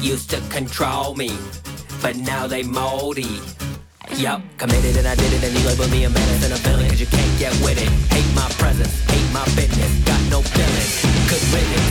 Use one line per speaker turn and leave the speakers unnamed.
used to control me, but now they moldy. Yup, committed and I did it, and you label me a menace and a villain, cause you can't get with it. Hate my presence, hate my business, got no feelings. Good riddance,